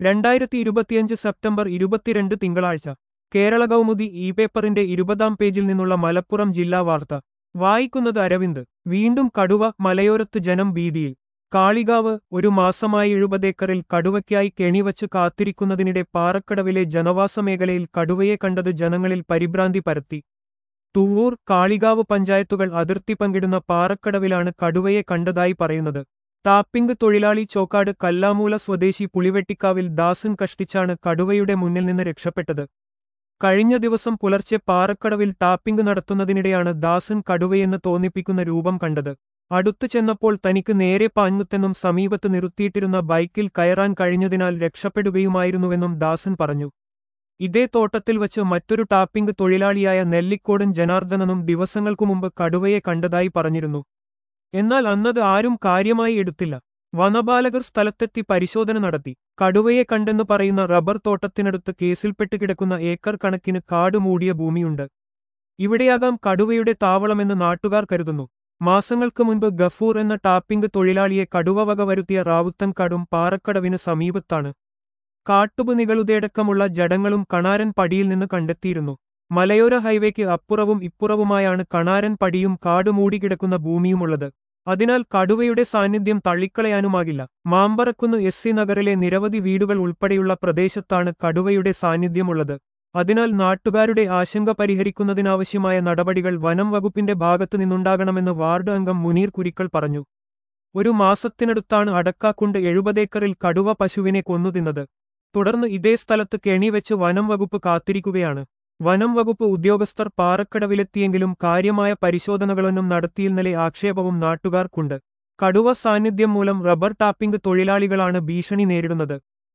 2025 September 22 തിങ്കളാഴ്ച Kerala Kaumudi E പേപ്പറിന്റെ 20-ാം പേജിൽ നിന്നുള്ള മലപ്പുറം ജില്ലാ വാർത്ത വായിക്കുന്നത് അരവിന്ദ്. വീണ്ടും കടുവ, മലയോരത്ത് ജനം ഭീതിയിൽ. കാളികാവ്. ഒരു മാസമായി 70 ഏക്കറിൽ കടുവയ്ക്കായി കെണിവച്ച് കാത്തിരിക്കുന്നതിനിടെ പാറക്കടവിലെ ജനവാസ മേഖലയിൽ കടുവയെ കണ്ടത് ജനങ്ങളിൽ പരിഭ്രാന്തി പരത്തി. തുവ്വൂർ, കാളികാവ് പഞ്ചായത്തുകൾ അതിർത്തി പങ്കിടുന്ന പാറക്കടവിലാണ് കടുവയെ കണ്ടതായി പറയുന്നത്. ടാപ്പിംഗ് തൊഴിലാളി ചോക്കാട് കല്ലാമൂല സ്വദേശി പുളിവെട്ടിക്കാവിൽ ദാസൻ കഷ്ടിച്ചാണ് കടുവയുടെ മുന്നിൽ നിന്ന് രക്ഷപ്പെട്ടത്. കഴിഞ്ഞ ദിവസം പുലർച്ചെ പാറക്കടവിൽ ടാപ്പിംഗ് നടത്തുന്നതിനിടെയാണ് ദാസൻ കടുവയെന്ന് തോന്നിപ്പിക്കുന്ന രൂപം കണ്ടത്. അടുത്തു ചെന്നപ്പോൾ തനിക്ക് നേരെ പാഞ്ഞുത്തെന്നും സമീപത്ത് നിർത്തിയിട്ടിരുന്ന ബൈക്കിൽ കയറാൻ കഴിഞ്ഞതിനാൽ രക്ഷപ്പെടുകയുമായിരുന്നുവെന്നും ദാസൻ പറഞ്ഞു. ഇതേ തോട്ടത്തിൽ വച്ച് മറ്റൊരു ടാപ്പിംഗ് തൊഴിലാളിയായ നെല്ലിക്കോടൻ ജനാർദ്ദനനും ദിവസങ്ങൾക്കു മുമ്പ് കടുവയെ കണ്ടതായി പറഞ്ഞിരുന്നു. എന്നാൽ അന്നത് ആരും കാര്യമായി എടുത്തില്ല. വനപാലകർ സ്ഥലത്തെത്തി പരിശോധന നടത്തി. കടുവയെ കണ്ടെന്ന് പറയുന്ന റബ്ബർ തോട്ടത്തിനടുത്ത് കേസിൽപ്പെട്ട് കിടക്കുന്ന ഏക്കർ കണക്കിന് കാട് മൂടിയ ഭൂമിയുണ്ട്. ഇവിടെയാകാം കടുവയുടെ താവളമെന്ന് നാട്ടുകാർ കരുതുന്നു. മാസങ്ങൾക്ക് മുൻപ് ഗഫൂർ എന്ന ടാപ്പിംഗ് തൊഴിലാളിയെ കടുവ വകവരുത്തിയ റാവുത്തൻകാടും പാറക്കടവിന് സമീപത്താണ്. കാട്ടുപന്നികളുടെയടക്കമുള്ള ജഡങ്ങളും കണാരൻ പടിയിൽ നിന്ന് കണ്ടെത്തിയിരുന്നു. മലയോര ഹൈവേക്ക് അപ്പുറവും ഇപ്പുറവുമായാണ് കണാരൻ പടിയും കാട് മൂടിക്കിടക്കുന്ന ഭൂമിയുമുള്ളത്. അതിനാൽ കടുവയുടെ സാന്നിധ്യം തള്ളിക്കളയാനുമാകില്ല. മാമ്പറക്കുന്ന് SC നഗറിലെ നിരവധി വീടുകൾ ഉൾപ്പെടെയുള്ള പ്രദേശത്താണ് കടുവയുടെ സാന്നിധ്യമുള്ളത്. അതിനാൽ നാട്ടുകാരുടെ ആശങ്ക പരിഹരിക്കുന്നതിനാവശ്യമായ നടപടികൾ വനം വകുപ്പിന്റെ ഭാഗത്തു നിന്നുണ്ടാകണമെന്ന് വാർഡ് അംഗം മുനീർ കുരിക്കൾ പറഞ്ഞു. ഒരു മാസത്തിനടുത്താണ് അടക്കാക്കുണ്ട് 70 ഏക്കറിൽ കടുവ പശുവിനെ കൊന്നുതിന്നത്. തുടർന്ന് ഇതേ സ്ഥലത്ത് കെണിവെച്ച് വനം വകുപ്പ് കാത്തിരിക്കുകയാണ്. വനം വകുപ്പ് ഉദ്യോഗസ്ഥർ പാറക്കടവിലെത്തിയെങ്കിലും കാര്യമായ പരിശോധനകളൊന്നും നടത്തിയില്ലെന്ന ആക്ഷേപവും നാട്ടുകാർക്കുണ്ട്. കടുവ സാന്നിധ്യം മൂലം റബ്ബർ ടാപ്പിംഗ് തൊഴിലാളികളാണ് ഭീഷണി നേരിടുന്നത്.